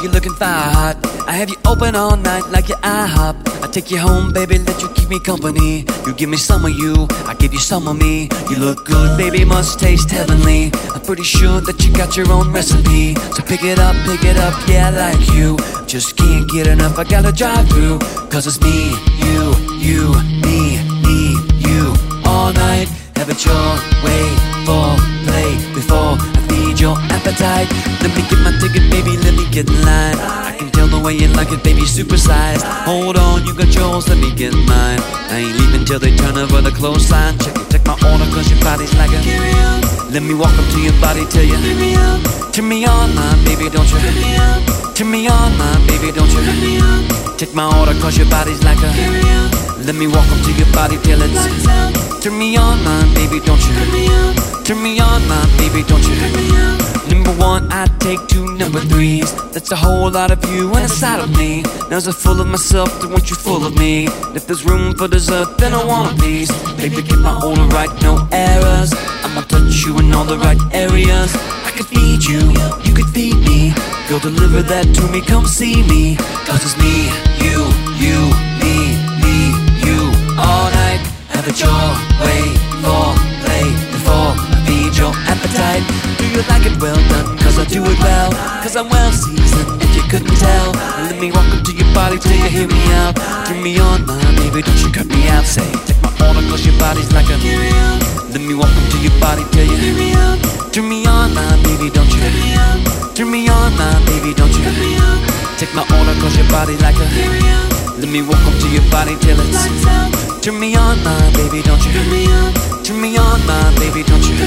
you're looking fire hot. I have you open all night like your IHOP. I take you home, baby, let you keep me company. You give me some of you, I give you some of me. You look good, baby, must taste heavenly. I'm pretty sure that you got your own recipe. So pick it up, yeah, I like you. Just can't get enough, I gotta drive through. Cause it's me, you, me, you. All night, have it your way, for play before I feed your appetite. Let me get my ticket, baby, let me get in line. I can tell the way you like it, baby, supersized. Hold on, you got yours, let me get mine. I ain't leaving till they turn over the clothesline. Check my order, cause your body's like a carry-on. Let me walk up to your body, tell you turn me on, my baby, don't you turn me on, my baby, don't you take my order, cause your body's like a carry-on. Let me walk up to your body till it's turn me on, my baby, don't you turn me on, my baby, don't you Number one, I take two number threes. That's a whole lot of you and a side of me. Now's a full of myself, then want you full of me. If there's room for dessert, then I want a piece. Baby, get my order right, no errors. I'ma touch you in all the right areas. I could feed you, you could feed me. Go deliver that to me, come see me. Cause it's me, you, me, you. All night, have it your way, for play before I feed your appetite. Do you like it well done? Cause I do it well. Cause I'm well seasoned, if you couldn't tell. And let me walk up to your body till you hear me out. Turn me on, my baby, don't you cut me out. Say, take my order, cause your body's like a carry-on. Let me walk up to your body till you hear me out. Turn me on, my baby, don't you turn me on, my baby, don't you take my order, cause your body's like a carry-on. Let me walk up to your body till it's turn me on, my baby, don't you turn me on, my baby, don't you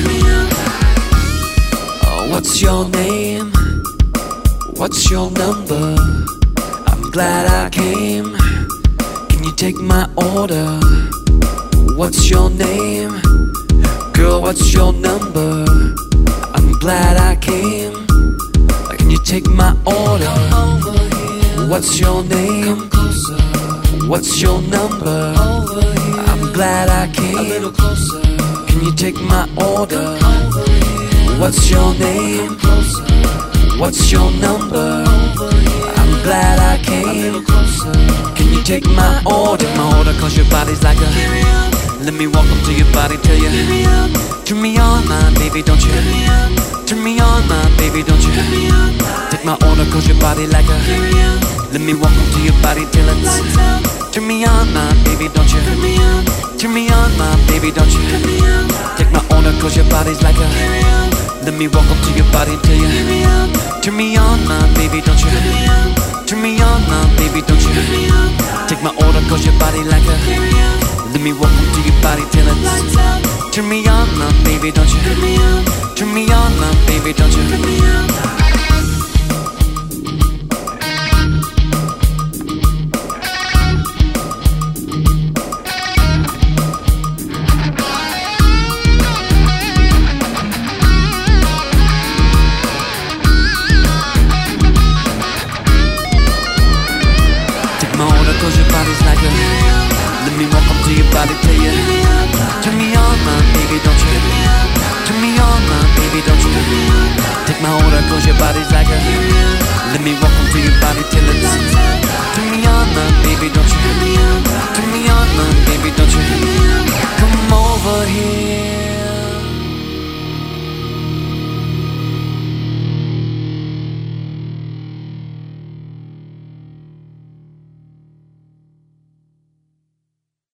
Oh, what's your name? What's your number? I'm glad I came. Can you take my order? What's your name? Girl, what's your number? I'm glad I came. Can you take my order? What's your name? What's your number? I'm glad I came. A little closer. Can you take my order? What's your name? What's your number? I'm glad I came. A little closer. Can you take my order? My order, cause your body's like a carry-on. Let me walk up to your body till you turn me on, my baby, don't you turn me on, my baby, don't you take my order, cause your body like a carry-on. Let me walk up to your body till it's turn me on, my baby, don't you turn me on, my baby, don't you take my order, cause your body's like a carry-on. Let me walk up to your body till you turn me on, my baby, don't you turn me on, my baby, don't you take my order, cause your body like a carry-on. Let me walk up to your body till it's turn me on, my baby, don't you turn me on, my baby, don't you take my order, cause your body's like a let me walk up to your body till you turn me on, my baby, don't you turn me on, my baby, don't you take my order, cause your body's like a let me walk up to your body till it's turn me on, my baby, don't you turn me on, my baby, don't you